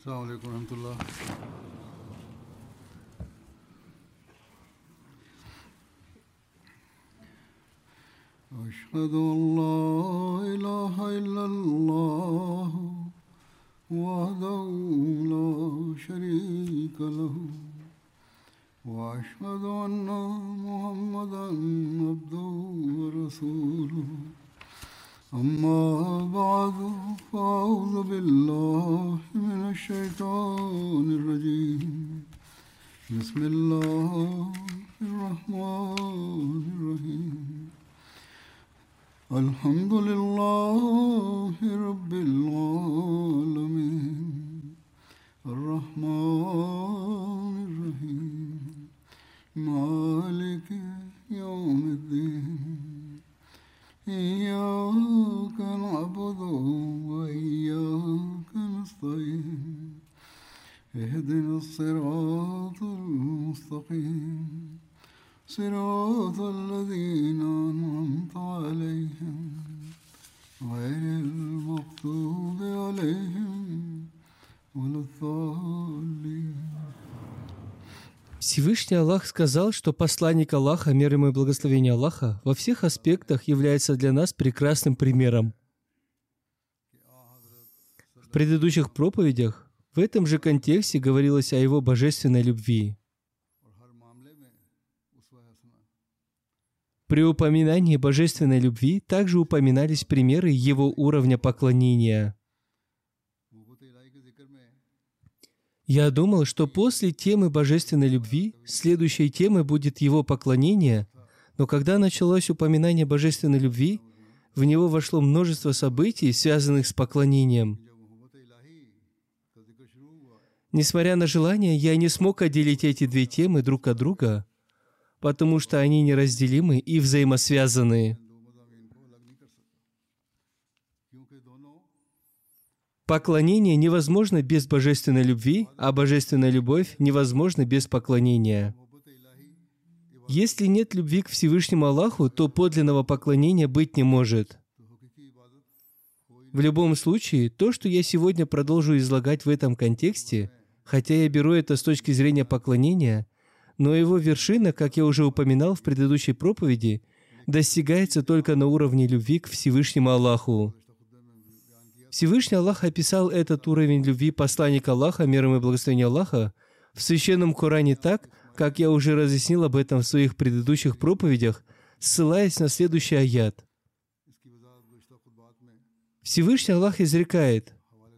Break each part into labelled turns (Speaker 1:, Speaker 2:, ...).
Speaker 1: السلام عليكم ورحمة الله. أشهد أن لا إله إلا الله وحده لا شريك له وأشهد أن محمدا عبده ورسوله أما بعد فأعوذ بالله من الشيطان الرجيم بسم الله الرحمن الرحيم الحمد لله رب العالمين الرحمن الرحيم مالك يوم الدين إياك نعبد وإياك نستعين اهدنا الصراط المستقيم صراط الذين أنعمت عليهم غير المغضوب عليهم ولا الضالين.
Speaker 2: Всевышний Аллах сказал, что посланник Аллаха, мир ему и благословение Аллаха, во всех аспектах является для нас прекрасным примером. В предыдущих проповедях в этом же контексте говорилось о его божественной любви. При упоминании божественной любви также упоминались примеры его уровня поклонения. Я думал, что после темы божественной любви следующей темой будет его поклонение, но когда началось упоминание божественной любви, в него вошло множество событий, связанных с поклонением. Несмотря на желание, я не смог отделить эти две темы друг от друга, потому что они неразделимы и взаимосвязаны. Поклонение невозможно без божественной любви, а божественная любовь невозможна без поклонения. Если нет любви к Всевышнему Аллаху, то подлинного поклонения быть не может. В любом случае, то, что я сегодня продолжу излагать в этом контексте, хотя я беру это с точки зрения поклонения, но его вершина, как я уже упоминал в предыдущей проповеди, достигается только на уровне любви к Всевышнему Аллаху. Всевышний Аллах описал этот уровень любви посланника Аллаха, мир ему и благословение Аллаха, в Священном Коране так, как я уже разъяснил об этом в своих предыдущих проповедях, ссылаясь на следующий аят. Всевышний Аллах изрекает: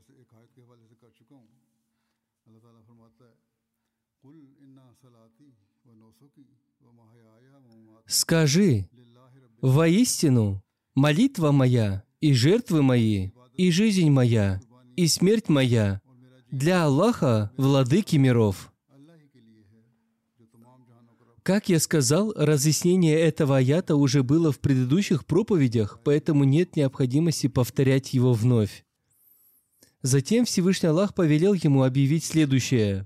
Speaker 2: «Скажи, воистину, молитва моя и жертвы мои, и жизнь моя, и смерть моя для Аллаха, владыки миров». Как я сказал, разъяснение этого аята уже было в предыдущих проповедях, поэтому нет необходимости повторять его вновь. Затем Всевышний Аллах повелел ему объявить следующее.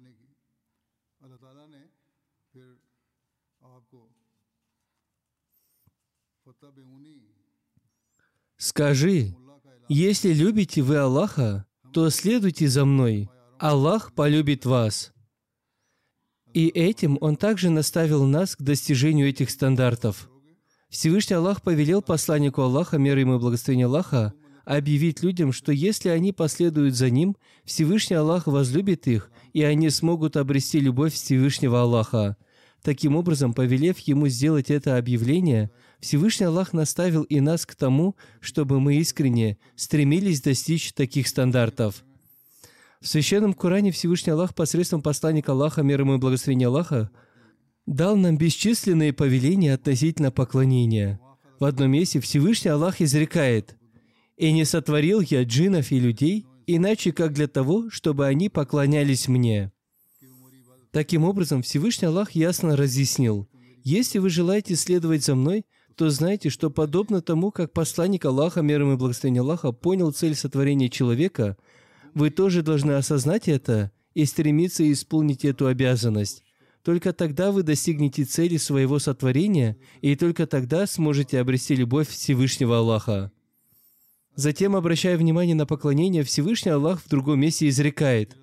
Speaker 2: «Скажи, если любите вы Аллаха, то следуйте за мной. Аллах полюбит вас». И этим Он также наставил нас к достижению этих стандартов. Всевышний Аллах повелел посланнику Аллаха, мир ему и благословение Аллаха, объявить людям, что если они последуют за Ним, Всевышний Аллах возлюбит их, и они смогут обрести любовь Всевышнего Аллаха. Таким образом, повелев Ему сделать это объявление, Всевышний Аллах наставил и нас к тому, чтобы мы искренне стремились достичь таких стандартов. В Священном Коране Всевышний Аллах посредством посланника Аллаха, мир ему и благословение Аллаха, дал нам бесчисленные повеления относительно поклонения. В одном месте Всевышний Аллах изрекает: «И не сотворил я джиннов и людей, иначе как для того, чтобы они поклонялись мне». Таким образом, Всевышний Аллах ясно разъяснил: «Если вы желаете следовать за мной, то знайте, что подобно тому, как посланник Аллаха, мир ему и благословение Аллаха, понял цель сотворения человека, вы тоже должны осознать это и стремиться исполнить эту обязанность. Только тогда вы достигнете цели своего сотворения, и только тогда сможете обрести любовь Всевышнего Аллаха». Затем, обращая внимание на поклонение, Всевышний Аллах в другом месте изрекает: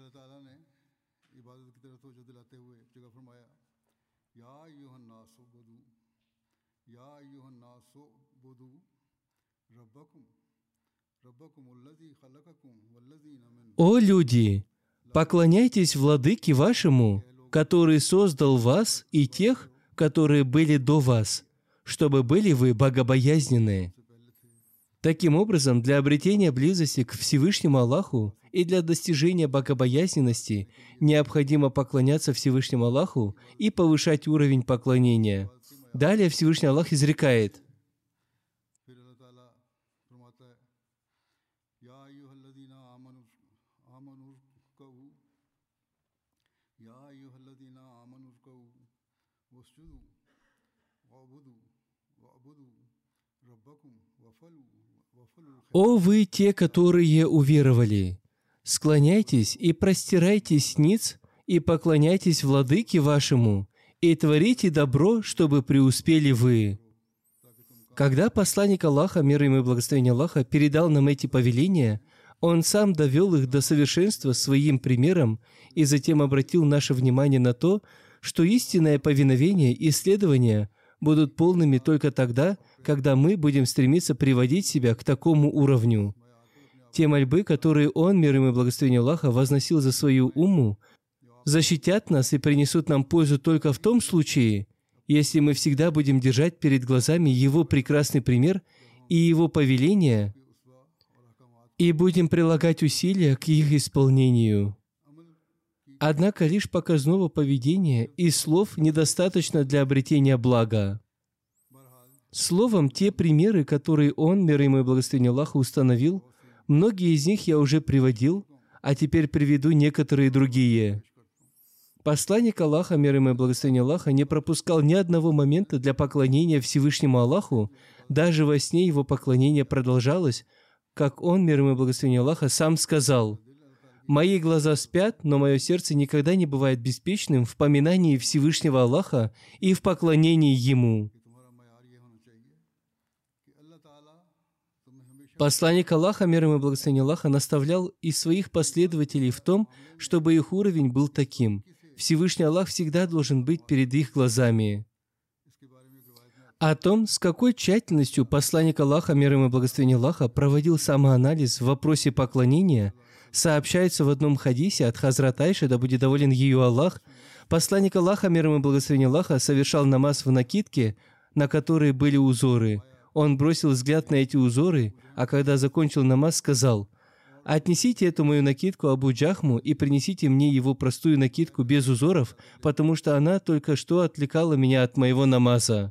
Speaker 2: «О люди, поклоняйтесь владыке вашему, который создал вас и тех, которые были до вас, чтобы были вы богобоязненные». Таким образом, для обретения близости к Всевышнему Аллаху и для достижения богобоязненности необходимо поклоняться Всевышнему Аллаху и повышать уровень поклонения. Далее Всевышний Аллах изрекает: «О вы, те, которые уверовали, склоняйтесь и простирайтесь ниц, и поклоняйтесь владыке вашему, и творите добро, чтобы преуспели вы». Когда посланник Аллаха, мир ему и благословение Аллаха, передал нам эти повеления, он сам довел их до совершенства своим примером и затем обратил наше внимание на то, что истинное повиновение и следование будут полными только тогда, когда мы будем стремиться приводить себя к такому уровню. Те мольбы, которые он, мир ему и благословение Аллаха, возносил за свою умму, защитят нас и принесут нам пользу только в том случае, если мы всегда будем держать перед глазами его прекрасный пример и его повеления и будем прилагать усилия к их исполнению. Однако лишь показного поведения и слов недостаточно для обретения блага. Словом, те примеры, которые он, мир ему и благословение Аллаха, установил, многие из них я уже приводил, а теперь приведу некоторые другие. Посланник Аллаха, мир ему и благословение Аллаха, не пропускал ни одного момента для поклонения Всевышнему Аллаху, даже во сне его поклонение продолжалось, как он, мир ему и благословение Аллаха, сам сказал: «Мои глаза спят, но мое сердце никогда не бывает беспечным в поминании Всевышнего Аллаха и в поклонении Ему». Посланник Аллаха, мир ему и благословение Аллаха, наставлял и своих последователей в том, чтобы их уровень был таким. Всевышний Аллах всегда должен быть перед их глазами. О том, с какой тщательностью посланник Аллаха, мир ему и благословение Аллаха, проводил самоанализ в вопросе поклонения, сообщается в одном хадисе от Хазрат Айши, да будет доволен ею Аллах. Посланник Аллаха, мир ему и благословение Аллаха, совершал намаз в накидке, на которой были узоры. Он бросил взгляд на эти узоры, а когда закончил намаз, сказал: «Отнесите эту мою накидку Абу Джахму и принесите мне его простую накидку без узоров, потому что она только что отвлекала меня от моего намаза».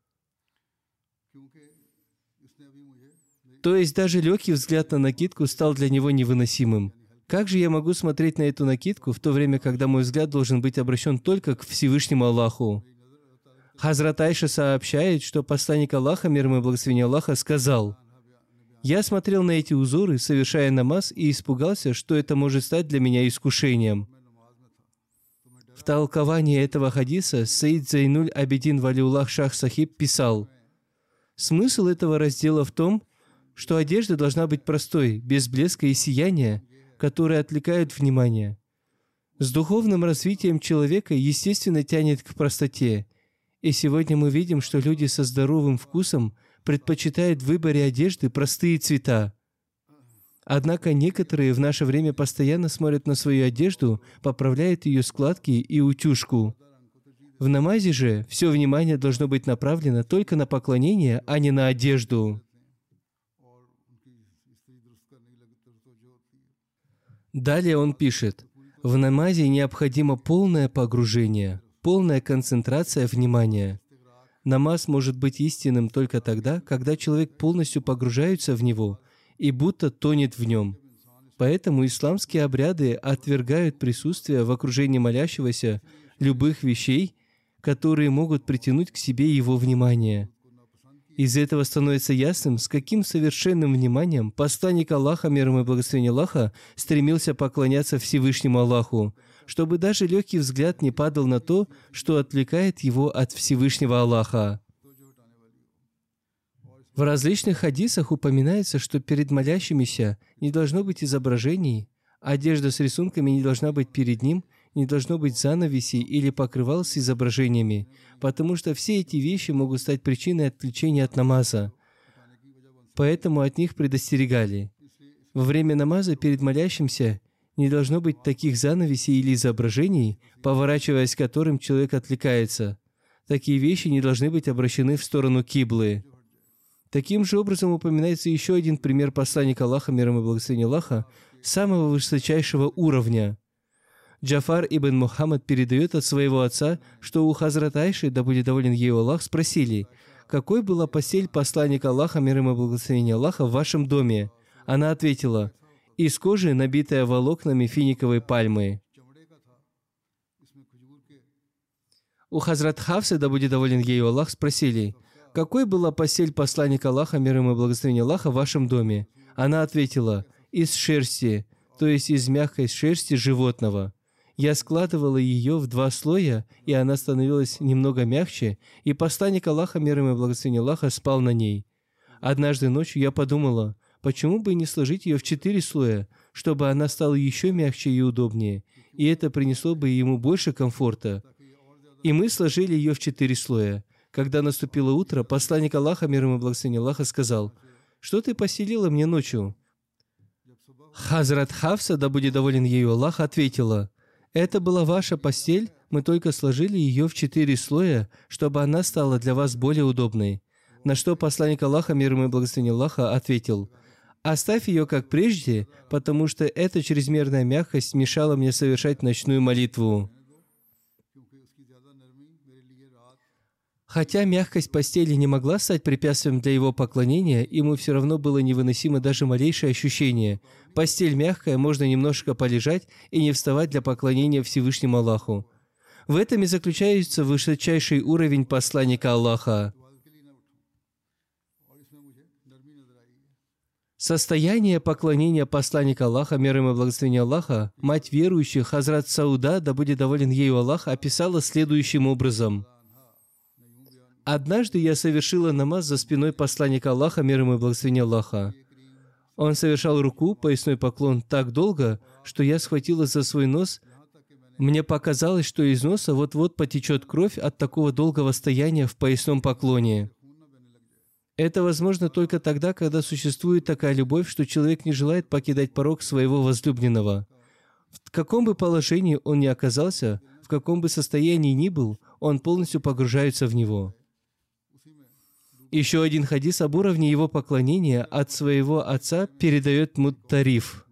Speaker 2: То есть даже легкий взгляд на накидку стал для него невыносимым. Как же я могу смотреть на эту накидку, в то время, когда мой взгляд должен быть обращен только к Всевышнему Аллаху? Хазрат Айша сообщает, что посланник Аллаха, мир ему и благословение Аллаха, сказал: «Я смотрел на эти узоры, совершая намаз, и испугался, что это может стать для меня искушением». В толковании этого хадиса Саид Зайнуль Абидин Валиуллах Шах Сахиб писал: «Смысл этого раздела в том, что одежда должна быть простой, без блеска и сияния, которые отвлекают внимание. С духовным развитием человека естественно тянет к простоте, и сегодня мы видим, что люди со здоровым вкусом предпочитают в выборе одежды простые цвета. Однако некоторые в наше время постоянно смотрят на свою одежду, поправляют ее складки и утюжку. В намазе же все внимание должно быть направлено только на поклонение, а не на одежду». Далее он пишет: «В намазе необходимо полное погружение, полная концентрация внимания. Намаз может быть истинным только тогда, когда человек полностью погружается в него и будто тонет в нем. Поэтому исламские обряды отвергают присутствие в окружении молящегося любых вещей, которые могут притянуть к себе его внимание. Из этого становится ясным, с каким совершенным вниманием посланник Аллаха, мир ему и благословение Аллаха, стремился поклоняться Всевышнему Аллаху, чтобы даже легкий взгляд не падал на то, что отвлекает его от Всевышнего Аллаха. В различных хадисах упоминается, что перед молящимися не должно быть изображений, одежда с рисунками не должна быть перед ним, не должно быть занавесей или покрывал с изображениями, потому что все эти вещи могут стать причиной отвлечения от намаза. Поэтому от них предостерегали. Во время намаза перед молящимся не должно быть таких занавесей или изображений, поворачиваясь к которым человек отвлекается. Такие вещи не должны быть обращены в сторону киблы. Таким же образом упоминается еще один пример посланника Аллаха, мир ему и благословения Аллаха, самого высочайшего уровня. Джафар ибн Мухаммад передает от своего отца, что у Хазрат Айши, да будет доволен ею Аллах, спросили, какой была постель посланника Аллаха, мир ему и благословения Аллаха, в вашем доме? Она ответила, из кожи, набитая волокнами финиковой пальмы. У Хазрат Хафсы, да будет доволен ею Аллах, спросили, какой была постель посланника Аллаха, мир ему и благословения Аллаха, в вашем доме? Она ответила, из шерсти, то есть из мягкой шерсти животного. Я складывала ее в 2 слоя, и она становилась немного мягче, и посланник Аллаха, мир ему и благословения Аллаха, спал на ней. Однажды ночью я подумала, почему бы не сложить ее в 4 слоя, чтобы она стала еще мягче и удобнее, и это принесло бы ему больше комфорта. И мы сложили ее в 4 слоя. Когда наступило утро, посланник Аллаха, мир ему и благословения Аллаха, сказал, «Что ты постелила мне ночью?» Хазрат Хафса, да будет доволен ею Аллах, ответила, «Это была ваша постель, мы только сложили ее в 4 слоя, чтобы она стала для вас более удобной». На что посланник Аллаха, мир ему и благословения Аллаха, ответил, «Оставь ее как прежде, потому что эта чрезмерная мягкость мешала мне совершать ночную молитву». Хотя мягкость постели не могла стать препятствием для его поклонения, ему все равно было невыносимо даже малейшее ощущение. Постель мягкая, можно немножко полежать и не вставать для поклонения Всевышнему Аллаху. В этом и заключается высочайший уровень посланника Аллаха. Состояние поклонения посланника Аллаха, мир ему и благословения Аллаха, мать верующих, Хазрат Сауда, да будет доволен ею Аллах, описала следующим образом. «Однажды я совершила намаз за спиной посланника Аллаха, мир ему и благословения Аллаха. Он совершал руку, поясной поклон, так долго, что я схватилась за свой нос. Мне показалось, что из носа вот-вот потечет кровь от такого долгого стояния в поясном поклоне. Это возможно только тогда, когда существует такая любовь, что человек не желает покидать порог своего возлюбленного. В каком бы положении он ни оказался, в каком бы состоянии ни был, он полностью погружается в него». Еще один хадис об уровне его поклонения от своего отца передает Муттариф.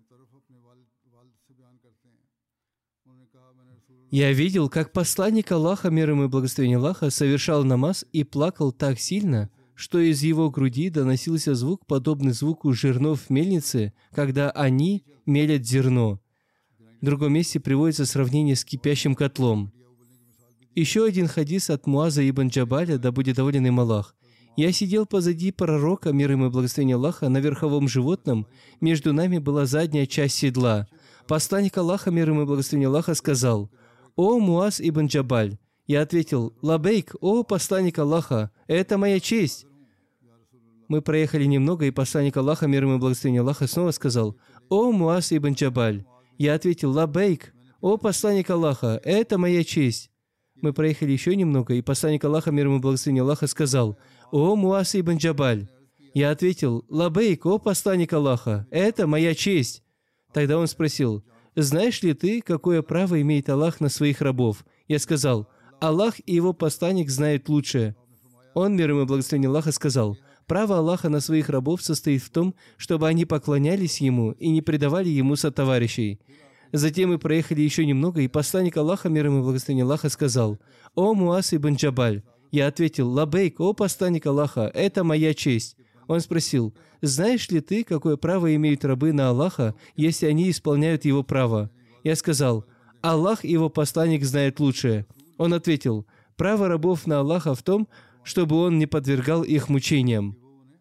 Speaker 2: «Я видел, как посланник Аллаха, мир ему и благословения Аллаха, совершал намаз и плакал так сильно, что из его груди доносился звук, подобный звуку жернов в мельнице, когда они мелят зерно». В другом месте приводится сравнение с кипящим котлом. Еще один хадис от Муаза ибн Джабаля, да будет доволен им Аллах. «Я сидел позади пророка, мир ему и благословения Аллаха, на верховом животном, между нами была задняя часть седла. Посланник Аллаха, мир ему и благословения Аллаха, сказал, «О Муаз ибн Джабаль!» Я ответил, «Лабейк, о посланник Аллаха, это моя честь!» Мы проехали немного, и посланник Аллаха, мир ему и благословения Аллаха, снова сказал, «О Муаз ибн Джабаль!» Я ответил, «Лабейк, о посланник Аллаха, это моя честь!» Мы проехали еще немного, и посланник Аллаха, мир ему и благословения Аллаха, сказал, «О Муаз ибн Джабаль!» Я ответил, «Лабейк, о посланник Аллаха, это моя честь!» Тогда он спросил, «Знаешь ли ты, какое право имеет Аллах на своих рабов?» Я сказал, «Аллах и его посланник знают лучшее». Он, мир ему и благословение Аллаха, сказал, «Право Аллаха на своих рабов состоит в том, чтобы они поклонялись Ему и не предавали Ему сотоварищей». Затем мы проехали еще немного, и посланник Аллаха, мир ему и благословение Аллаха, сказал, «О Муаз ибн Джабаль!» Я ответил, «Лабейк, о посланник Аллаха, это моя честь». Он спросил, «Знаешь ли ты, какое право имеют рабы на Аллаха, если они исполняют Его право?» Я сказал, «Аллах и Его посланник знают лучшее». Он ответил, «Право рабов на Аллаха в том, чтобы Он не подвергал их мучениям».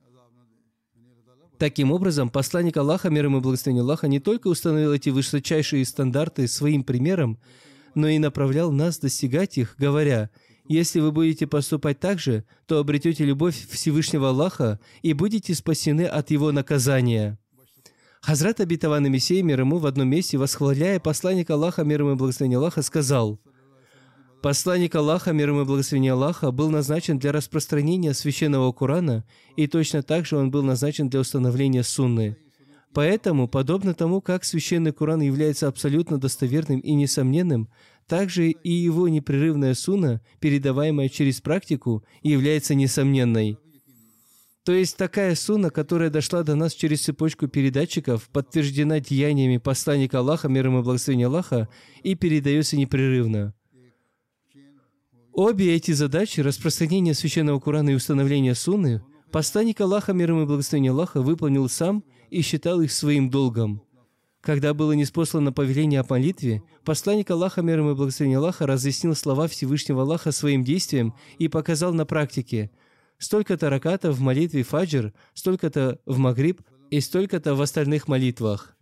Speaker 2: Таким образом, посланник Аллаха, мир ему и благословение Аллаха, не только установил эти высочайшие стандарты своим примером, но и направлял нас достигать их, говоря, Если вы будете поступать так же, то обретете любовь Всевышнего Аллаха и будете спасены от Его наказания. Хазрат обетованный Мессия, мир ему, в одном месте, восхваляя посланника Аллаха, мир ему и благословение Аллаха, сказал: «Посланник Аллаха, мир ему и благословение Аллаха, был назначен для распространения священного Корана, и точно так же он был назначен для установления сунны. Поэтому, подобно тому, как священный Коран является абсолютно достоверным и несомненным, также и его непрерывная сунна, передаваемая через практику, является несомненной». То есть такая сунна, которая дошла до нас через цепочку передатчиков, подтверждена деяниями посланника Аллаха, мир ему и благословение Аллаха, и передается непрерывно. Обе эти задачи, распространение священного Корана и установление сунны, посланник Аллаха, мир ему и благословение Аллаха, выполнил сам и считал их своим долгом. Когда было ниспослано повеление о молитве, посланник Аллаха, мир ему и благословение Аллаха, разъяснил слова Всевышнего Аллаха своим действием и показал на практике: столько-то ракатов в молитве фаджр, столько-то в магриб и столько-то в остальных молитвах.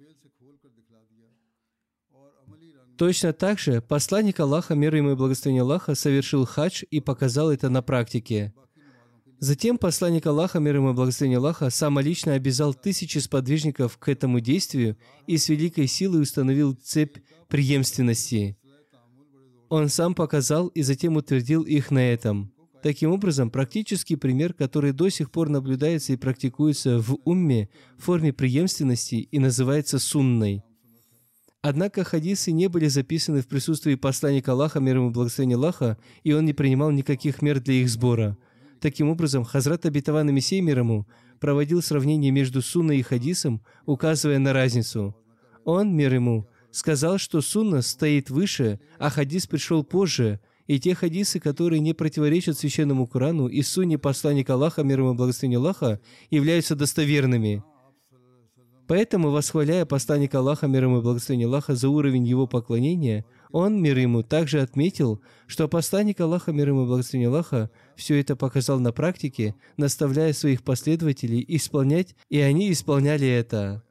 Speaker 2: Точно так же посланник Аллаха, мир ему и благословение Аллаха, совершил хадж и показал это на практике. Затем посланник Аллаха, мир ему и благословение Аллаха, самолично обязал тысячи сподвижников к этому действию и с великой силой установил цепь преемственности. Он сам показал и затем утвердил их на этом. Таким образом, практический пример, который до сих пор наблюдается и практикуется в умме в форме преемственности и называется сунной. Однако хадисы не были записаны в присутствии посланника Аллаха, мир ему и благословение Аллаха, и он не принимал никаких мер для их сбора. Таким образом, Хазрат обетованный Мессия, мир ему, проводил сравнение между сунной и хадисом, указывая на разницу. Он, мир ему, сказал, что сунна стоит выше, а хадис пришел позже, и те хадисы, которые не противоречат священному Корану и сунне посланника Аллаха, мир ему и благословение Аллаха, являются достоверными. Поэтому, восхваляя посланника Аллаха, мир ему и благословение Аллаха, за уровень его поклонения, он, мир ему, также отметил, что посланник Аллаха, мир ему и благословение Аллаха, все это показал на практике, наставляя своих последователей исполнять, и они исполняли это.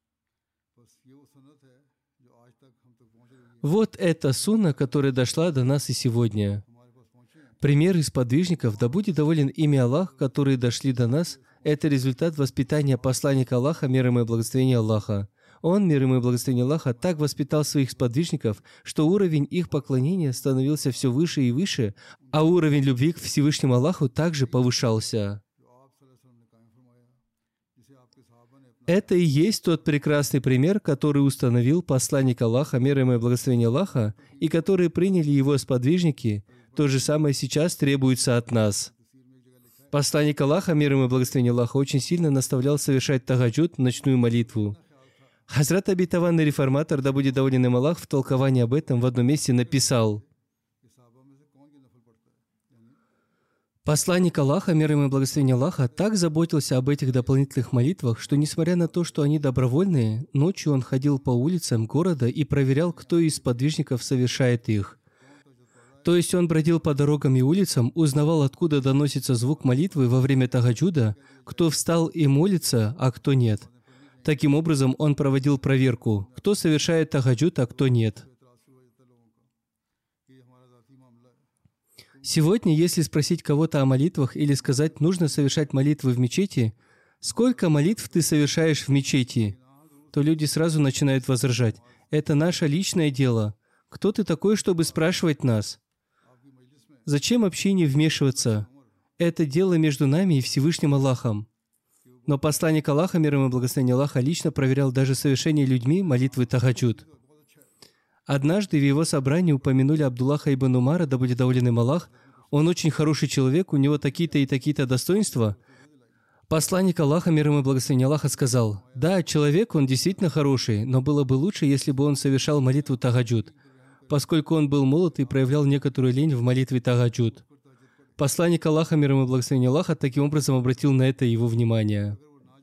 Speaker 2: Вот эта сунна, которая дошла до нас и сегодня. Пример из подвижников, да будет доволен ими Аллах, которые дошли до нас, это результат воспитания посланника Аллаха, мир ему и благословение Аллаха. Он, мир ему и благословение Аллаха, так воспитал своих сподвижников, что уровень их поклонения становился все выше и выше, а уровень любви к Всевышнему Аллаху также повышался. Это и есть тот прекрасный пример, который установил посланник Аллаха, мир ему и благословение Аллаха, и который приняли его сподвижники. То же самое сейчас требуется от нас. Посланник Аллаха, мир ему и благословение Аллаха, очень сильно наставлял совершать тагаджуд, ночную молитву. Хазрат обетованный реформатор, да будет доволен им Аллах, в толковании об этом в одном месте написал: посланник Аллаха, мир ему и благословение Аллаха, так заботился об этих дополнительных молитвах, что, несмотря на то, что они добровольные, ночью он ходил по улицам города и проверял, кто из сподвижников совершает их. То есть он бродил по дорогам и улицам, узнавал, откуда доносится звук молитвы во время тагаджуда, кто встал и молится, а кто нет. Таким образом, он проводил проверку, кто совершает тагаджуд, а кто нет. Сегодня, если спросить кого-то о молитвах или сказать, нужно совершать молитвы в мечети, сколько молитв ты совершаешь в мечети, то люди сразу начинают возражать: это наше личное дело. Кто ты такой, чтобы спрашивать нас? Зачем общине вмешиваться? Это дело между нами и Всевышним Аллахом. Но посланник Аллаха, мир ему и благословение Аллаха, лично проверял даже совершение людьми молитвы тагаджуд. Однажды в его собрании упомянули Абдуллаха ибн Умара, да будет доволен им Аллах. Он очень хороший человек, у него такие-то и такие-то достоинства. Посланник Аллаха, мир ему и благословение Аллаха, сказал: да, человек, он действительно хороший, но было бы лучше, если бы он совершал молитву тагаджуд, поскольку он был молод и проявлял некоторую лень в молитве тагаджуд. Посланник Аллаха, мир ему и благословение Аллаха, таким образом обратил на это его внимание.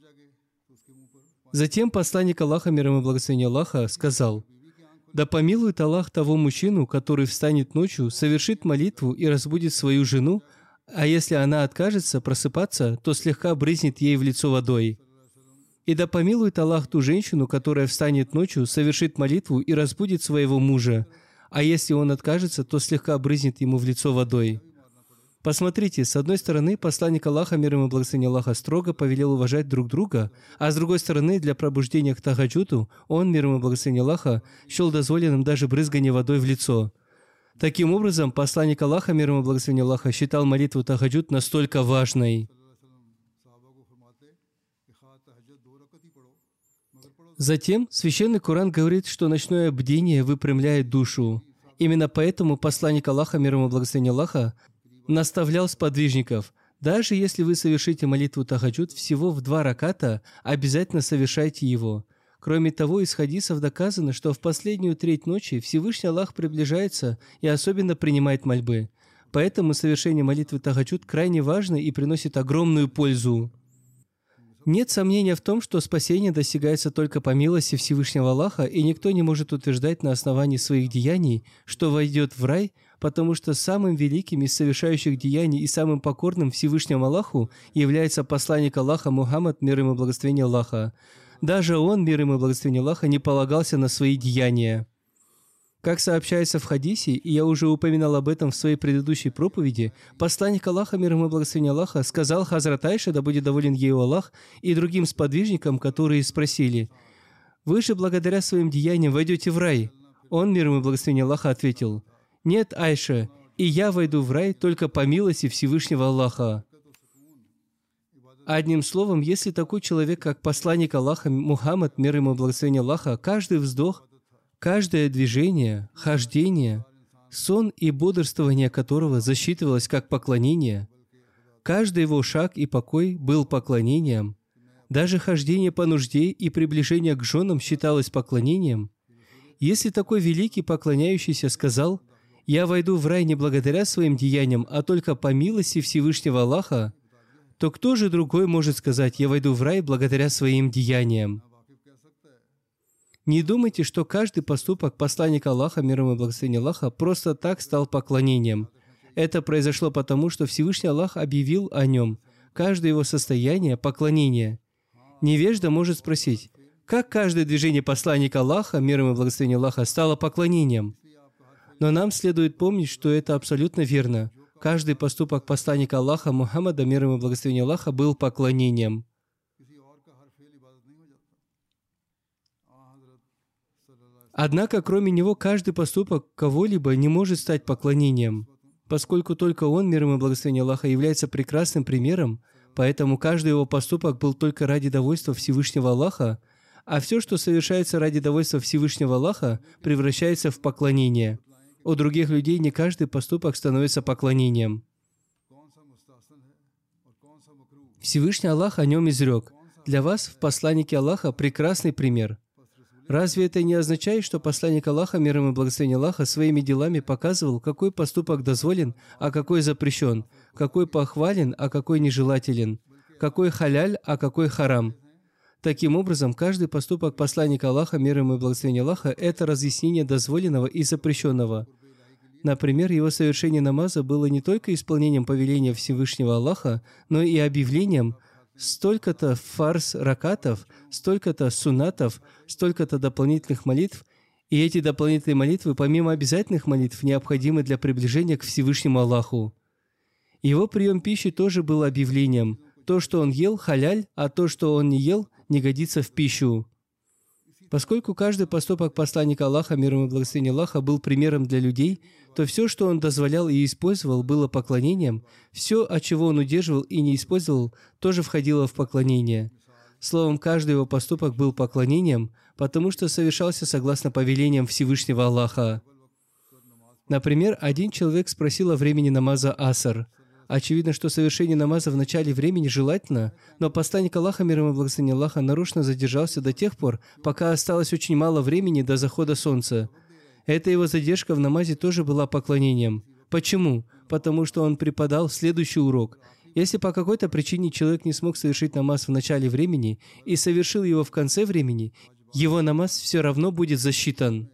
Speaker 2: Затем посланник Аллаха, мир ему и благословение Аллаха, сказал: да помилует Аллах того мужчину, который встанет ночью, совершит молитву и разбудит свою жену, а если она откажется просыпаться, то слегка брызнет ей в лицо водой. И да помилует Аллах ту женщину, которая встанет ночью, совершит молитву и разбудит своего мужа, а если он откажется, то слегка брызнет ему в лицо водой. Посмотрите, с одной стороны, посланник Аллаха, мир ему и благословение Аллаха, строго повелел уважать друг друга, а с другой стороны, для пробуждения к тахаджуду, он, мир ему и благословение Аллаха, счел дозволенным даже брызгание водой в лицо. Таким образом, посланник Аллаха, мир ему и благословение Аллаха, считал молитву тахаджуд настолько важной. Затем Священный Коран говорит, что ночное бдение выпрямляет душу. Именно поэтому посланник Аллаха, мир ему и благословение Аллаха, наставлял сподвижников: даже если вы совершите молитву тахаджуд всего в 2 раката, обязательно совершайте его. Кроме того, из хадисов доказано, что в последнюю треть ночи Всевышний Аллах приближается и особенно принимает мольбы. Поэтому совершение молитвы тахаджуд крайне важно и приносит огромную пользу. Нет сомнения в том, что спасение достигается только по милости Всевышнего Аллаха, и никто не может утверждать на основании своих деяний, что войдет в рай, потому что самым великим из совершающих деяний и самым покорным Всевышнему Аллаху является посланник Аллаха Мухаммад, мир ему и благословение Аллаха. Даже он, мир ему и благословение Аллаха, не полагался на свои деяния. Как сообщается в хадисе, и я уже упоминал об этом в своей предыдущей проповеди, посланник Аллаха, мир ему и благословение Аллаха, сказал Хазрат Айше, да будет доволен ею Аллах, и другим сподвижникам, которые спросили: «Вы же благодаря своим деяниям войдете в рай?» Он, мир ему и благословение Аллаха, ответил: «Нет, Айша, и я войду в рай только по милости Всевышнего Аллаха». Одним словом, если такой человек, как посланник Аллаха Мухаммад, мир ему и благословение Аллаха, каждый вздох, каждое движение, хождение, сон и бодрствование которого засчитывалось как поклонение, каждый его шаг и покой был поклонением, даже хождение по нужде и приближение к женам считалось поклонением, если такой великий поклоняющийся сказал: «Я войду в рай не благодаря своим деяниям, а только по милости Всевышнего Аллаха», то кто же другой может сказать: «Я войду в рай благодаря своим деяниям»? Не думайте, что каждый поступок посланника Аллаха, мир ему и благословение Аллаха, просто так стал поклонением. Это произошло потому, что Всевышний Аллах объявил о нем. Каждое его состояние – поклонение. Невежда может спросить: как каждое движение посланника Аллаха, мир ему и благословение Аллаха, стало поклонением? Но нам следует помнить, что это абсолютно верно. Каждый поступок посланника Аллаха Мухаммада, мир ему и благословение Аллаха, был поклонением. Однако, кроме него, каждый поступок кого-либо не может стать поклонением. Поскольку только он, мир ему и благословение Аллаха, является прекрасным примером, поэтому каждый его поступок был только ради довольства Всевышнего Аллаха, а все, что совершается ради довольства Всевышнего Аллаха, превращается в поклонение. У других людей не каждый поступок становится поклонением. Всевышний Аллах о нем изрек: «Для вас в посланнике Аллаха прекрасный пример». Разве это не означает, что посланник Аллаха, мир ему и благословение Аллаха, своими делами показывал, какой поступок дозволен, а какой запрещен, какой похвален, а какой нежелателен, какой халяль, а какой харам? Таким образом, каждый поступок посланника Аллаха, мир ему и благословение Аллаха, это разъяснение дозволенного и запрещенного. Например, его совершение намаза было не только исполнением повеления Всевышнего Аллаха, но и объявлением: столько-то фарз ракатов, столько-то суннатов, столько-то дополнительных молитв, и эти дополнительные молитвы, помимо обязательных молитв, необходимы для приближения к Всевышнему Аллаху. Его прием пищи тоже был объявлением: то, что он ел, халяль, а то, что он не ел, не годится в пищу. Поскольку каждый поступок посланника Аллаха, мир ему и благословение Аллаха, был примером для людей, то все, что он дозволял и использовал, было поклонением, все, от чего он удерживал и не использовал, тоже входило в поклонение. Словом, каждый его поступок был поклонением, потому что совершался согласно повелениям Всевышнего Аллаха. Например, один человек спросил о времени намаза аср. Очевидно, что совершение намаза в начале времени желательно, но посланник Аллаха, мир ему и благословение Аллаха, нарочно задержался до тех пор, пока осталось очень мало времени до захода солнца. Эта его задержка в намазе тоже была поклонением. Почему? Потому что он преподал следующий урок. Если по какой-то причине человек не смог совершить намаз в начале времени и совершил его в конце времени, его намаз все равно будет засчитан.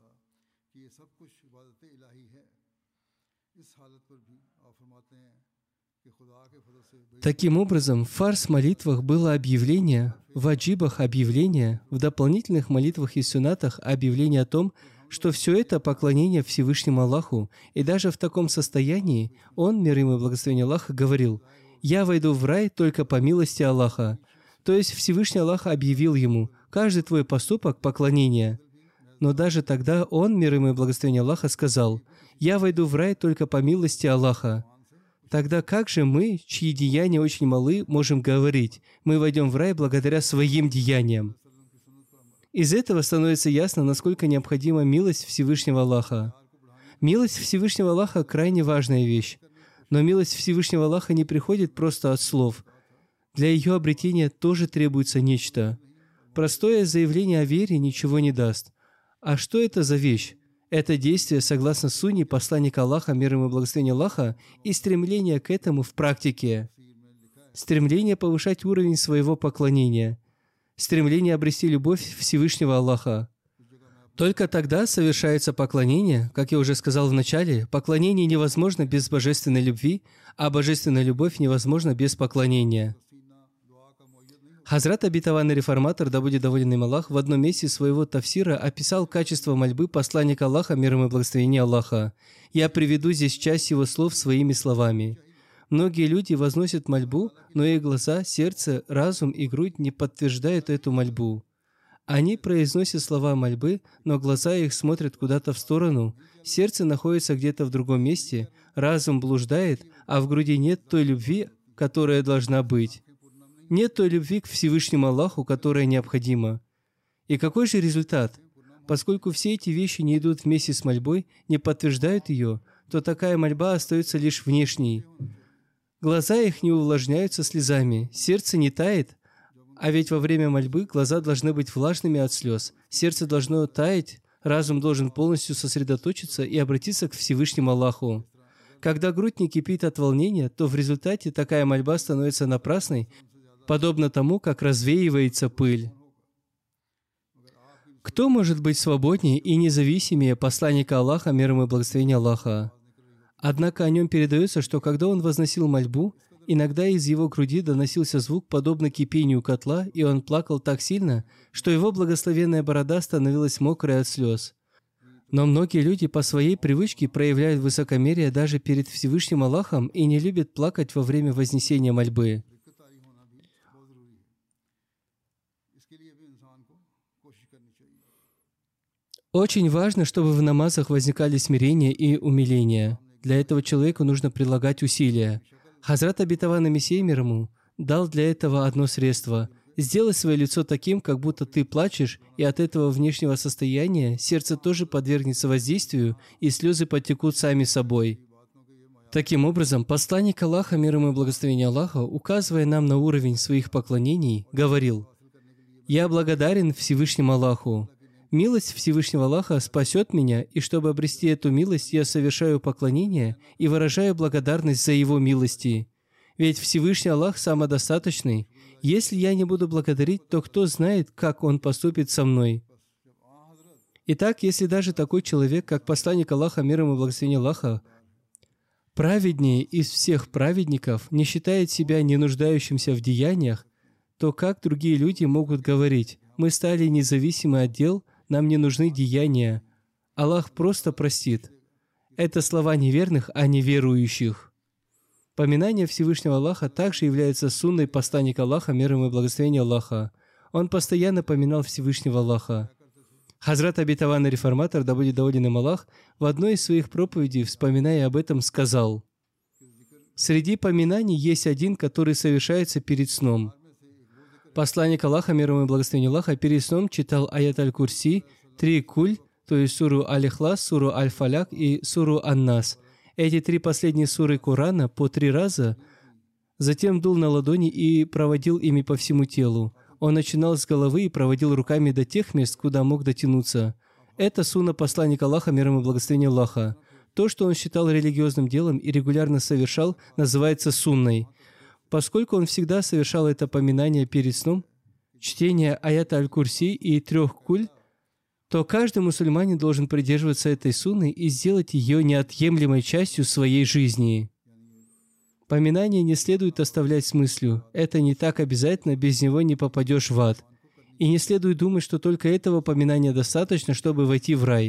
Speaker 2: Таким образом, в фарз молитвах было объявление, в аджибах объявление, в дополнительных молитвах и суннатах объявление о том, что все это поклонение Всевышнему Аллаху, и даже в таком состоянии он, мир ему и благословение Аллаха, говорил: «Я войду в рай только по милости Аллаха». То есть Всевышний Аллах объявил ему: «Каждый твой поступок – поклонение». Но даже тогда он, мир ему и благословение Аллаха, сказал: «Я войду в рай только по милости Аллаха». Тогда как же мы, чьи деяния очень малы, можем говорить: мы войдем в рай благодаря своим деяниям? Из этого становится ясно, насколько необходима милость Всевышнего Аллаха. Милость Всевышнего Аллаха – крайне важная вещь. Но милость Всевышнего Аллаха не приходит просто от слов. Для ее обретения тоже требуется нечто. Простое заявление о вере ничего не даст. А что это за вещь? Это действие, согласно сунне посланника Аллаха, мир ему и благословение Аллаха, и стремление к этому в практике. Стремление повышать уровень своего поклонения. Стремление обрести любовь Всевышнего Аллаха. Только тогда совершается поклонение. Как я уже сказал в начале, поклонение невозможно без божественной любви, а божественная любовь невозможна без поклонения. Хазрат обетованный реформатор, да будет доволен им Аллах, в одном месте своего тафсира описал качество мольбы посланника Аллаха, мир ему и благословение Аллаха. Я приведу здесь часть его слов своими словами. Многие люди возносят мольбу, но их глаза, сердце, разум и грудь не подтверждают эту мольбу. Они произносят слова мольбы, но глаза их смотрят куда-то в сторону, сердце находится где-то в другом месте, разум блуждает, а в груди нет той любви, которая должна быть. Нет той любви к Всевышнему Аллаху, которая необходима. И какой же результат? Поскольку все эти вещи не идут вместе с мольбой, не подтверждают ее, то такая мольба остается лишь внешней. Глаза их не увлажняются слезами, сердце не тает, а ведь во время мольбы глаза должны быть влажными от слез, сердце должно таять, разум должен полностью сосредоточиться и обратиться к Всевышнему Аллаху. Когда грудь не кипит от волнения, то в результате такая мольба становится напрасной, подобно тому, как развеивается пыль. Кто может быть свободнее и независимее посланника Аллаха, мир ему и благословение Аллаха? Однако о нем передается, что когда он возносил мольбу, иногда из его груди доносился звук, подобно кипению котла, и он плакал так сильно, что его благословенная борода становилась мокрой от слез. Но многие люди по своей привычке проявляют высокомерие даже перед Всевышним Аллахом и не любят плакать во время вознесения мольбы. Очень важно, чтобы в намазах возникали смирение и умиление. Для этого человеку нужно прилагать усилия. Хазрат обетованный Мессия мир ему дал для этого одно средство. Сделай свое лицо таким, как будто ты плачешь, и от этого внешнего состояния сердце тоже подвергнется воздействию, и слезы потекут сами собой. Таким образом, посланник Аллаха, мир ему и благословение Аллаха, указывая нам на уровень своих поклонений, говорил: «Я благодарен Всевышнему Аллаху. Милость Всевышнего Аллаха спасет меня, и чтобы обрести эту милость, я совершаю поклонение и выражаю благодарность за Его милости. Ведь Всевышний Аллах самодостаточный. Если я не буду благодарить, то кто знает, как Он поступит со мной?» Итак, если даже такой человек, как посланник Аллаха, мир ему и благословение Аллаха, праведнее из всех праведников, не считает себя не нуждающимся в деяниях, то как другие люди могут говорить: «Мы стали независимы от дел, нам не нужны деяния. Аллах просто простит». Это слова неверных, а не верующих. Поминание Всевышнего Аллаха также является сунной посланника Аллаха, мир ему и благословение Аллаха. Он постоянно поминал Всевышнего Аллаха. Хазрат обетованный реформатор, да будет доволен им Аллах, в одной из своих проповедей, вспоминая об этом, сказал: «Среди поминаний есть один, который совершается перед сном». Посланник Аллаха, мир ему и благословение Аллаха, перед сном читал аят Аль-Курси, 3 куль, то есть суру Аль-Ихлас, суру Аль-Фаляк и суру Ан-Нас. Эти 3 последние суры Корана по 3 раза, затем дул на ладони и проводил ими по всему телу. Он начинал с головы и проводил руками до тех мест, куда мог дотянуться. Это сунна посланника Аллаха, мир ему и благословение Аллаха. То, что он считал религиозным делом и регулярно совершал, называется сунной. Поскольку он всегда совершал это поминание перед сном, чтение аята Аль-Курси и 3 куль, то каждый мусульманин должен придерживаться этой сунны и сделать ее неотъемлемой частью своей жизни. Поминание не следует оставлять с мыслью: это не так обязательно, без него не попадешь в ад. И не следует думать, что только этого поминания достаточно, чтобы войти в рай.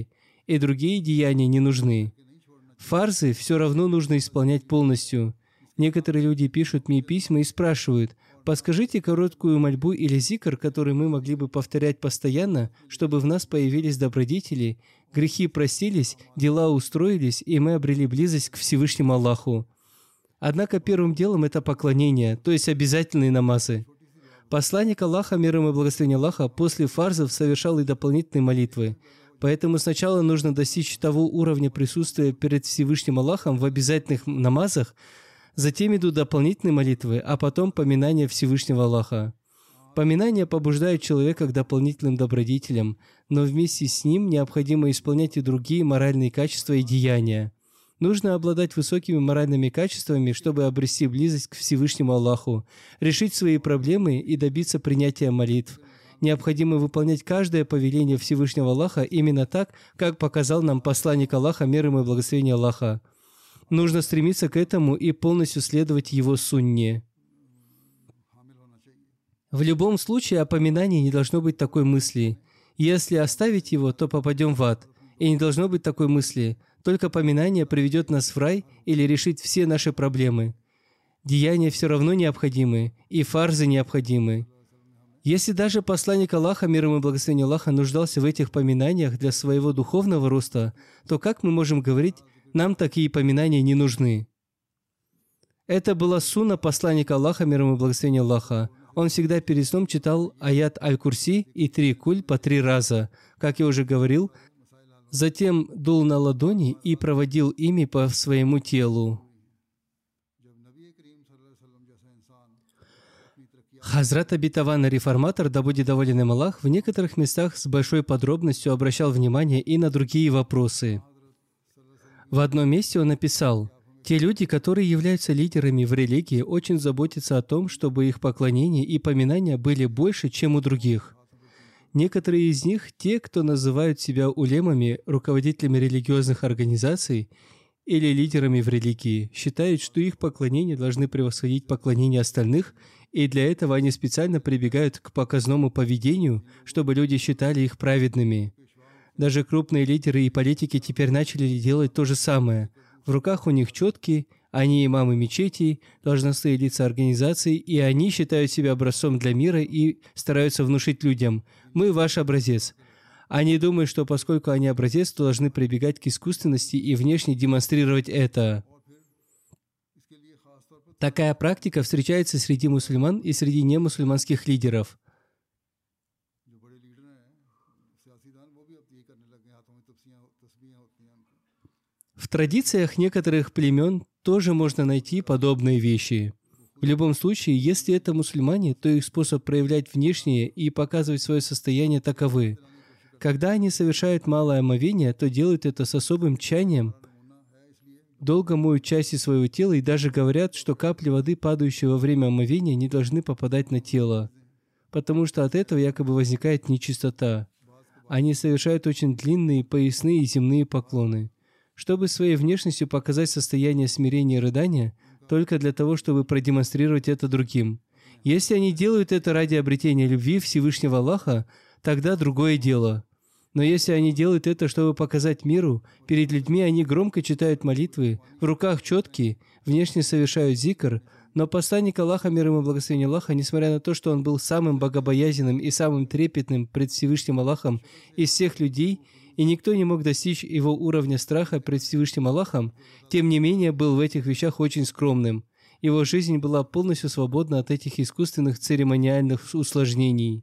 Speaker 2: и другие деяния не нужны. Фарзы все равно нужно исполнять полностью. Некоторые люди пишут мне письма и спрашивают: «Подскажите короткую мольбу или зикр, который мы могли бы повторять постоянно, чтобы в нас появились добродетели, грехи простились, дела устроились, и мы обрели близость к Всевышнему Аллаху». Однако первым делом это поклонение, то есть обязательные намазы. Посланник Аллаха, мир ему и благословение Аллаха, после фарзов совершал и дополнительные молитвы. Поэтому сначала нужно достичь того уровня присутствия перед Всевышним Аллахом в обязательных намазах, затем идут дополнительные молитвы, а потом поминание Всевышнего Аллаха. Поминание побуждает человека к дополнительным добродетелям, но вместе с ним необходимо исполнять и другие моральные качества и деяния. Нужно обладать высокими моральными качествами, чтобы обрести близость к Всевышнему Аллаху, решить свои проблемы и добиться принятия молитв. Необходимо выполнять каждое повеление Всевышнего Аллаха именно так, как показал нам посланник Аллаха, мир ему и благословение Аллаха. Нужно стремиться к этому и полностью следовать его сунне. В любом случае, о поминании не должно быть такой мысли: «Если оставить его, то попадем в ад». И не должно быть такой мысли: «Только поминание приведет нас в рай или решит все наши проблемы». Деяния все равно необходимы, и фарзы необходимы. Если даже посланник Аллаха, мир ему и благословение Аллаха, нуждался в этих поминаниях для своего духовного роста, то как мы можем говорить: «Нам такие поминания не нужны»? Это была сунна посланника Аллаха, мир ему и благословение Аллаха. Он всегда перед сном читал аят Аль-Курси и 3 куль по 3 раза. Как я уже говорил, затем дул на ладони и проводил ими по своему телу. Хазрат Абитаван, реформатор, да будет доволен им Аллах, в некоторых местах с большой подробностью обращал внимание и на другие вопросы. В одном месте он написал: «Те люди, которые являются лидерами в религии, очень заботятся о том, чтобы их поклонение и поминания были больше, чем у других. Некоторые из них, те, кто называют себя улемами, руководителями религиозных организаций или лидерами в религии, считают, что их поклонения должны превосходить поклонение остальных, и для этого они специально прибегают к показному поведению, чтобы люди считали их праведными. Даже крупные лидеры и политики теперь начали делать то же самое. В руках у них четки, они имамы мечетей, должностные лица организаций, и они считают себя образцом для мира и стараются внушить людям: «Мы ваш образец». Они думают, что поскольку они образец, то должны прибегать к искусственности и внешне демонстрировать это. Такая практика встречается среди мусульман и среди немусульманских лидеров. В традициях некоторых племен тоже можно найти подобные вещи. В любом случае, если это мусульмане, то их способ проявлять внешнее и показывать свое состояние таковы. Когда они совершают малое омовение, то делают это с особым тщанием, долго моют части своего тела и даже говорят, что капли воды, падающие во время омовения, не должны попадать на тело, потому что от этого якобы возникает нечистота. Они совершают очень длинные, поясные и земные поклоны, чтобы своей внешностью показать состояние смирения и рыдания, только для того, чтобы продемонстрировать это другим. Если они делают это ради обретения любви Всевышнего Аллаха, тогда другое дело. Но если они делают это, чтобы показать миру, перед людьми они громко читают молитвы, в руках четки, внешне совершают зикр, но посланник Аллаха, мир ему и благословение Аллаха, несмотря на то, что он был самым богобоязненным и самым трепетным пред Всевышним Аллахом из всех людей, и никто не мог достичь его уровня страха пред Всевышним Аллахом, тем не менее был в этих вещах очень скромным. Его жизнь была полностью свободна от этих искусственных церемониальных усложнений.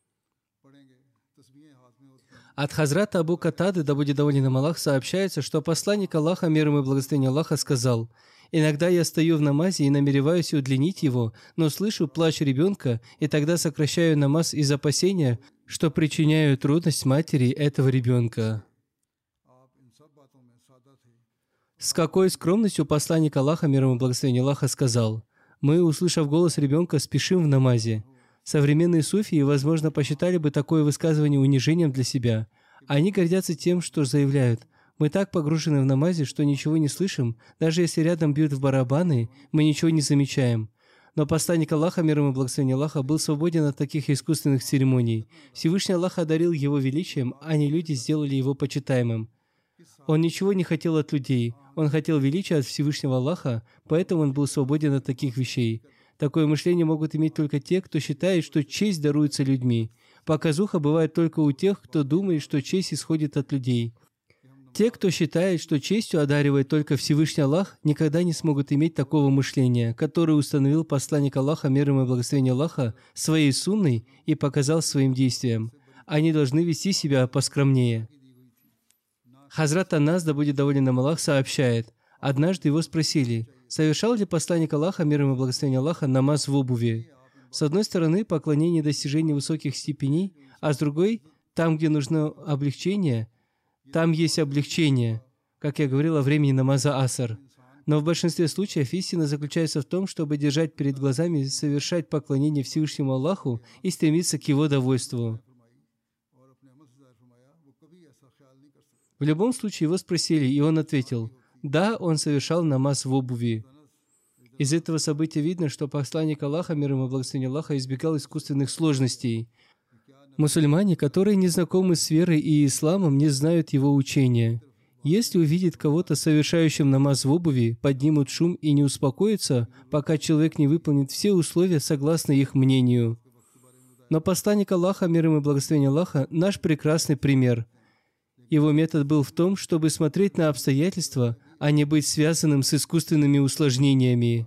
Speaker 2: От Хазрата Абу Катады, да будет доволен им Аллах, сообщается, что посланник Аллаха, мир ему и благословение Аллаха, сказал: «Иногда я стою в намазе и намереваюсь удлинить его, но слышу плач ребенка, и тогда сокращаю намаз из опасения, что причиняю трудность матери этого ребенка». С какой скромностью посланник Аллаха, мир ему и благословение Аллаха, сказал: «Мы, услышав голос ребенка, спешим в намазе». Современные суфии, возможно, посчитали бы такое высказывание унижением для себя. Они гордятся тем, что заявляют: «Мы так погружены в намазе, что ничего не слышим, даже если рядом бьют в барабаны, мы ничего не замечаем». Но посланник Аллаха, мир ему и благословение Аллаха, был свободен от таких искусственных церемоний. Всевышний Аллах одарил его величием, а не люди сделали его почитаемым. Он ничего не хотел от людей. Он хотел величия от Всевышнего Аллаха, поэтому он был свободен от таких вещей. Такое мышление могут иметь только те, кто считает, что честь даруется людьми. Показуха бывает только у тех, кто думает, что честь исходит от людей. Те, кто считает, что честью одаривает только Всевышний Аллах, никогда не смогут иметь такого мышления, которое установил посланник Аллаха, мир ему и благословение Аллаха, своей сунной и показал своим действиям. Они должны вести себя поскромнее. Хазрат Анас, да будет доволен им Аллах, сообщает, однажды его спросили, совершал ли посланник Аллаха, мир ему и благословение Аллаха, намаз в обуви. С одной стороны, поклонение достижения высоких степеней, а с другой, там, где нужно облегчение, там есть облегчение, как я говорил о времени намаза аср. Но в большинстве случаев истина заключается в том, чтобы держать перед глазами, совершать поклонение Всевышнему Аллаху и стремиться к Его довольству. В любом случае его спросили, и он ответил, да, он совершал намаз в обуви. Из этого события видно, что посланник Аллаха, мир ему и благословение Аллаха, избегал искусственных сложностей. Мусульмане, которые не знакомы с верой и исламом, не знают его учения. Если увидят кого-то совершающим намаз в обуви, поднимут шум и не успокоятся, пока человек не выполнит все условия согласно их мнению. Но посланник Аллаха, мир ему и благословение Аллаха, наш прекрасный пример. Его метод был в том, чтобы смотреть на обстоятельства, а не быть связанным с искусственными усложнениями.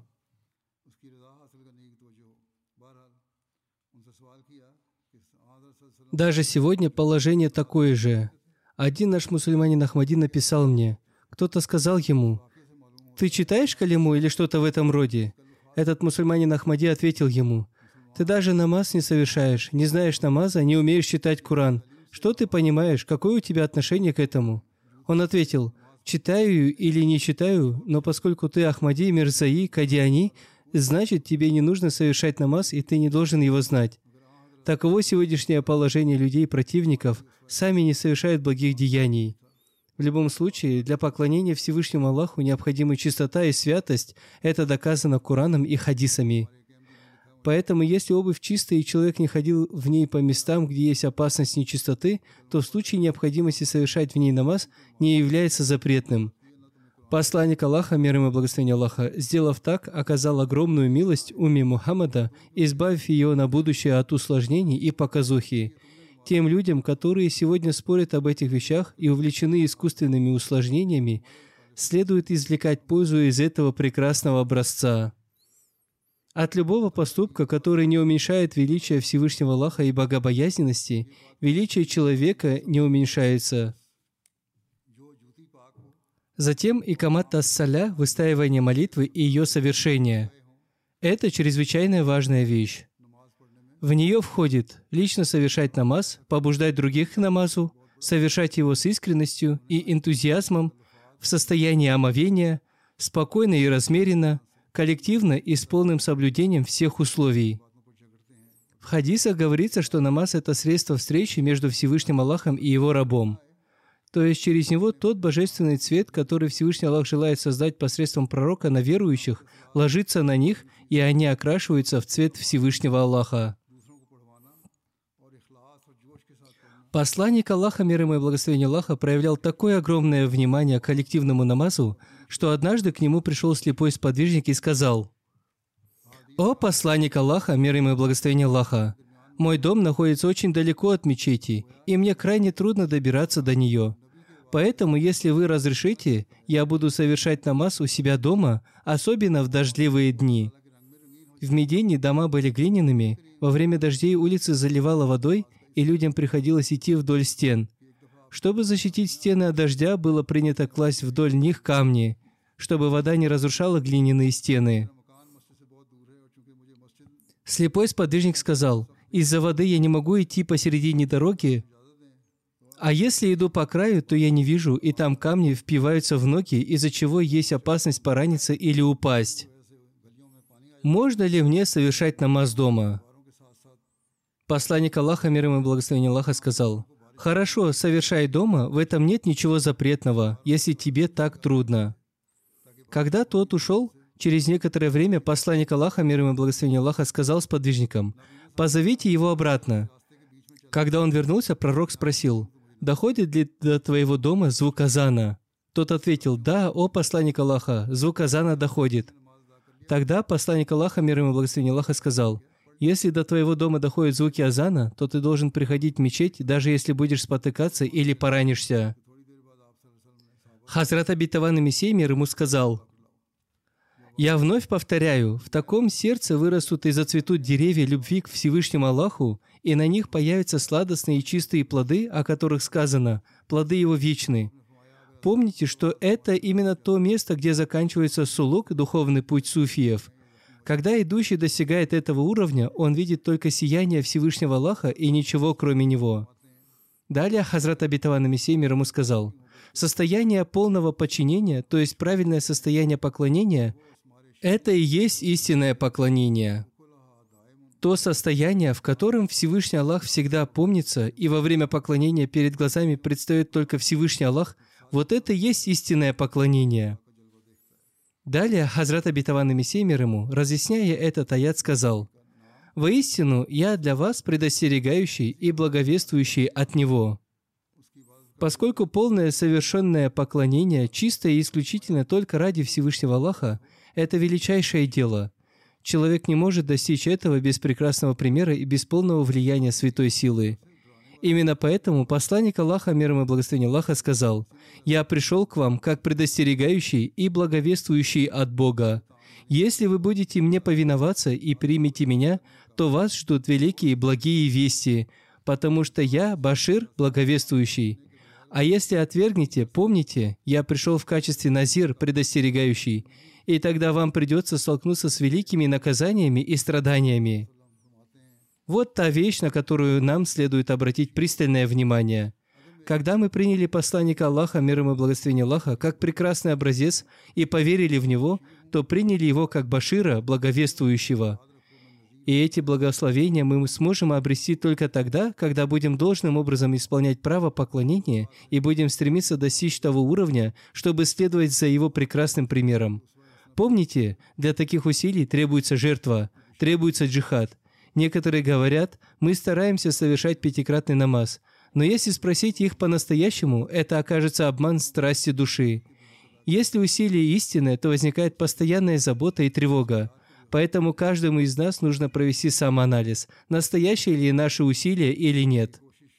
Speaker 2: Даже сегодня положение такое же. Один наш мусульманин Ахмади написал мне, кто-то сказал ему, «Ты читаешь калиму или что-то в этом роде?» Этот мусульманин Ахмади ответил ему, «Ты даже намаз не совершаешь, не знаешь намаза, не умеешь читать Коран. Что ты понимаешь, какое у тебя отношение к этому?» Он ответил, «Читаю или не читаю, но поскольку ты Ахмади, Мирзаи, Кадиани, значит, тебе не нужно совершать намаз, и ты не должен его знать». Таково сегодняшнее положение людей-противников, сами не совершают благих деяний. В любом случае, для поклонения Всевышнему Аллаху необходима чистота и святость, это доказано Кораном и хадисами. Поэтому, если обувь чистая и человек не ходил в ней по местам, где есть опасность нечистоты, то в случае необходимости совершать в ней намаз не является запретным. Посланник Аллаха, мир ему и благословение Аллаха, сделав так, оказал огромную милость умме Мухаммада, избавив ее на будущее от усложнений и показухи. Тем людям, которые сегодня спорят об этих вещах и увлечены искусственными усложнениями, следует извлекать пользу из этого прекрасного образца. От любого поступка, который не уменьшает величие Всевышнего Аллаха и богобоязненности, величие человека не уменьшается. Затем икамат ас-саля, выстаивание молитвы и ее совершение. Это чрезвычайно важная вещь. В нее входит лично совершать намаз, побуждать других к намазу, совершать его с искренностью и энтузиазмом, в состоянии омовения, спокойно и размеренно, коллективно и с полным соблюдением всех условий. В хадисах говорится, что намаз – это средство встречи между Всевышним Аллахом и Его рабом. То есть через него тот божественный цвет, который Всевышний Аллах желает создать посредством пророка на верующих, ложится на них, и они окрашиваются в цвет Всевышнего Аллаха. Посланник Аллаха, мир ему и благословение Аллаха, проявлял такое огромное внимание к коллективному намазу, что однажды к нему пришел слепой сподвижник и сказал: «О посланник Аллаха, мир ему и благословение Аллаха, мой дом находится очень далеко от мечети, и мне крайне трудно добираться до нее. Поэтому, если вы разрешите, я буду совершать намаз у себя дома, особенно в дождливые дни». В Медине дома были глиняными, во время дождей улицы заливало водой, и людям приходилось идти вдоль стен. Чтобы защитить стены от дождя, было принято класть вдоль них камни, чтобы вода не разрушала глиняные стены. Слепой сподвижник сказал: «Из-за воды я не могу идти посередине дороги, а если иду по краю, то я не вижу, и там камни впиваются в ноги, из-за чего есть опасность пораниться или упасть. Можно ли мне совершать намаз дома?» Посланник Аллаха, мир ему и благословение Аллаха, сказал: «Хорошо, совершай дома, в этом нет ничего запретного, если тебе так трудно». Когда тот ушел, через некоторое время посланник Аллаха, мир ему и благословение Аллаха, сказал сподвижникам: «Позовите его обратно». Когда он вернулся, пророк спросил: доходит ли до твоего дома звук азана? Тот ответил: да, о посланник Аллаха, звук азана доходит. Тогда посланник Аллаха, мир ему и благословение Аллаха, сказал: если до твоего дома доходят звуки азана, то ты должен приходить в мечеть, даже если будешь спотыкаться или поранишься. Хазрат обетованный Мессия, мир ему, сказал: я вновь повторяю, в таком сердце вырастут и зацветут деревья любви к Всевышнему Аллаху, и на них появятся сладостные и чистые плоды, о которых сказано: плоды его вечны. Помните, что это именно то место, где заканчивается сулук, духовный путь суфиев. Когда идущий достигает этого уровня, он видит только сияние Всевышнего Аллаха и ничего, кроме него. Далее Хазрат обетованный Мессия, мир ему, сказал: состояние полного подчинения, то есть правильное состояние поклонения, это и есть истинное поклонение. То состояние, в котором Всевышний Аллах всегда помнится, и во время поклонения перед глазами предстает только Всевышний Аллах, вот это и есть истинное поклонение. Далее Хазрат обетованный Мессия, мир ему, разъясняя этот аят, сказал: «Воистину, я для вас предостерегающий и благовествующий от Него». Поскольку полное совершенное поклонение чисто и исключительно только ради Всевышнего Аллаха, это величайшее дело. Человек не может достичь этого без прекрасного примера и без полного влияния святой силы. Именно поэтому посланник Аллаха, мир ему и благословение Аллаха, сказал: «Я пришел к вам как предостерегающий и благовествующий от Бога. Если вы будете мне повиноваться и примете меня, то вас ждут великие и благие вести, потому что я Башир, благовествующий. А если отвергнете, помните, я пришел в качестве Назир, предостерегающий, и тогда вам придется столкнуться с великими наказаниями и страданиями». Вот та вещь, на которую нам следует обратить пристальное внимание. Когда мы приняли посланника Аллаха, мир ему и благословение Аллаха, как прекрасный образец и поверили в него, то приняли его как Башира, благовествующего. И эти благословения мы сможем обрести только тогда, когда будем должным образом исполнять право поклонения и будем стремиться достичь того уровня, чтобы следовать за его прекрасным примером. Помните, для таких усилий требуется жертва, требуется джихад. Некоторые говорят: мы стараемся совершать пятикратный намаз. Но если спросить их по-настоящему, это окажется обман страсти души. Если усилие истинное, то возникает постоянная забота и тревога. Поэтому каждому из нас нужно провести самоанализ, настоящие ли наши усилия или нет.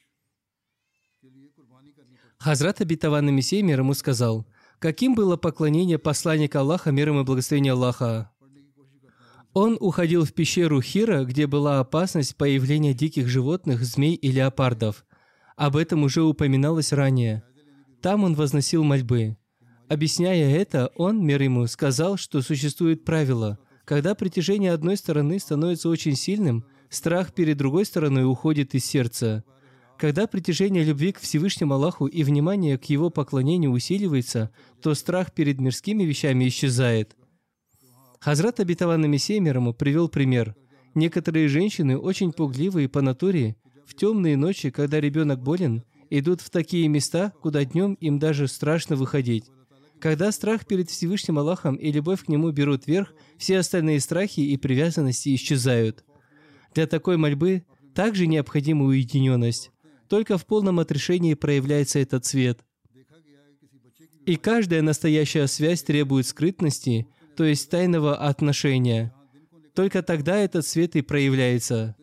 Speaker 2: Хазрат обетованный Мессия, мир ему, сказал: каким было поклонение посланника Аллаха, мир ему и благословение Аллаха? Он уходил в пещеру Хира, где была опасность появления диких животных, змей и леопардов. Об этом уже упоминалось ранее. Там он возносил мольбы. Объясняя это, он, мир ему, сказал, что существует правило: когда притяжение одной стороны становится очень сильным, страх перед другой стороной уходит из сердца. Когда притяжение любви к Всевышнему Аллаху и внимание к Его поклонению усиливается, то страх перед мирскими вещами исчезает. Хазрат обетованный Мессия, мир ему, привел пример. Некоторые женщины, очень пугливые по натуре, в темные ночи, когда ребенок болен, идут в такие места, куда днем им даже страшно выходить. Когда страх перед Всевышним Аллахом и любовь к Нему берут верх, все остальные страхи и привязанности исчезают. Для такой мольбы также необходима уединенность. Только в полном отрешении проявляется этот свет. И каждая настоящая связь требует скрытности, то есть тайного отношения. Только тогда этот свет и проявляется.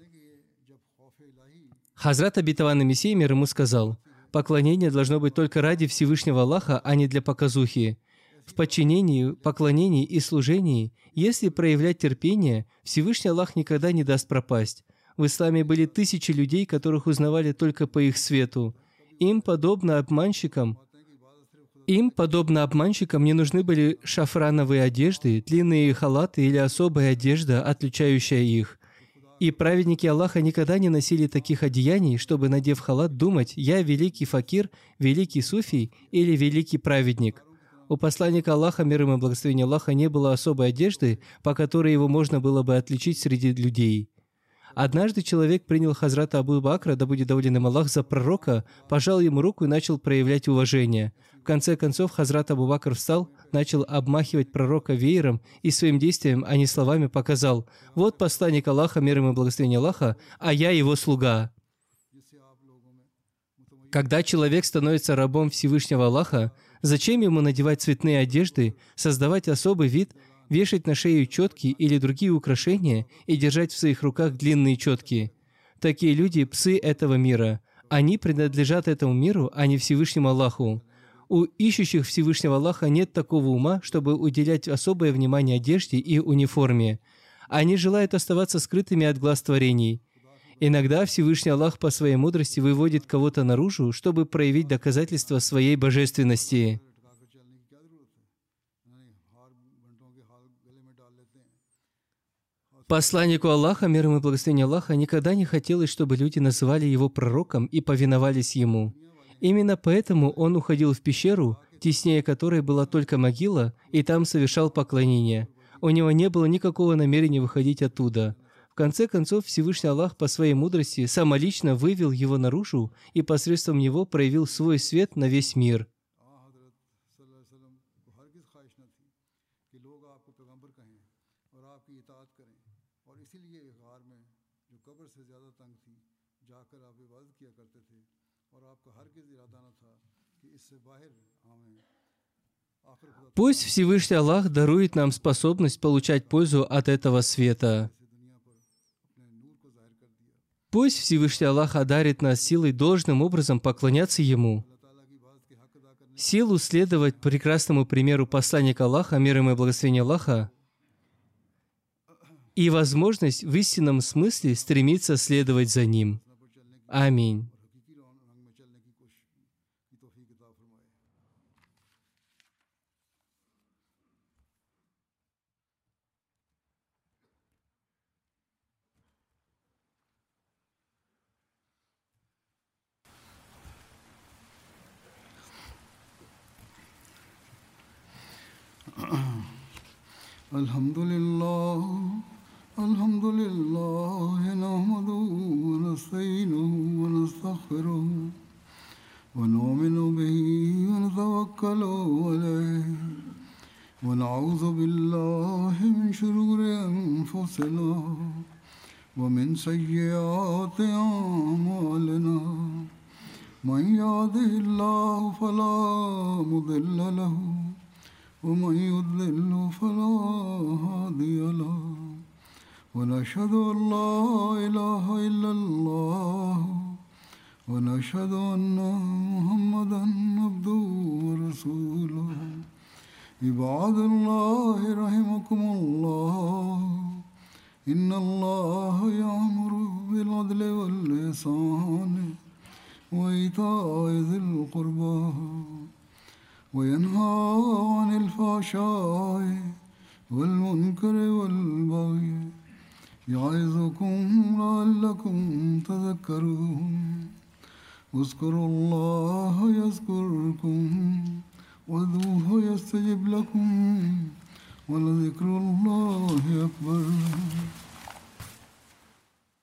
Speaker 2: Хазрат обетованный Мессия, мир ему, сказал: поклонение должно быть только ради Всевышнего Аллаха, а не для показухи. В подчинении, поклонении и служении, если проявлять терпение, Всевышний Аллах никогда не даст пропасть. В исламе были тысячи людей, которых узнавали только по их свету. Им, подобно обманщикам, не нужны были шафрановые одежды, длинные халаты или особая одежда, отличающая их. И праведники Аллаха никогда не носили таких одеяний, чтобы, надев халат, думать: «Я великий факир, великий суфий или великий праведник». У посланника Аллаха, мир ему и благословение Аллаха, не было особой одежды, по которой его можно было бы отличить среди людей. Однажды человек принял Хазрата Абу Бакра, да будет доволен им Аллах, за пророка, пожал ему руку и начал проявлять уважение. В конце концов, Хазрат Абу Бакр встал, начал обмахивать пророка веером и своим действием, а не словами, показал: «Вот посланник Аллаха, мир ему и благословение Аллаха, а я его слуга». Когда человек становится рабом Всевышнего Аллаха, зачем ему надевать цветные одежды, создавать особый вид, вешать на шею четки или другие украшения и держать в своих руках длинные четки? Такие люди – псы этого мира. Они принадлежат этому миру, а не Всевышнему Аллаху. У ищущих Всевышнего Аллаха нет такого ума, чтобы уделять особое внимание одежде и униформе. Они желают оставаться скрытыми от глаз творений. Иногда Всевышний Аллах по своей мудрости выводит кого-то наружу, чтобы проявить доказательство своей божественности. Посланнику Аллаха, мир ему и благословение Аллаха, никогда не хотелось, чтобы люди называли его пророком и повиновались ему. Именно поэтому он уходил в пещеру, теснее которой была только могила, и там совершал поклонение. У него не было никакого намерения выходить оттуда. В конце концов, Всевышний Аллах по своей мудрости самолично вывел его наружу и посредством него проявил свой свет на весь мир. Пусть Всевышний Аллах дарует нам способность получать пользу от этого света. Пусть Всевышний Аллах одарит нас силой должным образом поклоняться Ему. Силу следовать прекрасному примеру посланника Аллаха, мир ему и благословение Аллаха, и возможность в истинном смысле стремиться следовать за Ним. Аминь.
Speaker 1: Alhamdulillah, alhamdulillah, nahmaduhu wa nasta'inuhu wa nastaghfiruh, wa nu'minu bihi wa natawakkalu alayhi, wa na'udhu billahi min shururi anfusina, wa min sayyiati a'malina. Man yahdihillahu fala mudilla lahu, ومن يضلل فلا هادي له ونشهد أن لا إله إلا الله ونشهد أن محمدا عبده ورسوله عباد الله رحمكم الله إن الله يأمر بالعدل والإحسان وإيتاء ذي القربى وينهى عن الفحشاء والمنكر والبغي يعظكم لعلكم تذكرون اذكروا الله يذكركم وادعوه يستجب لكم ولذكر الله أكبر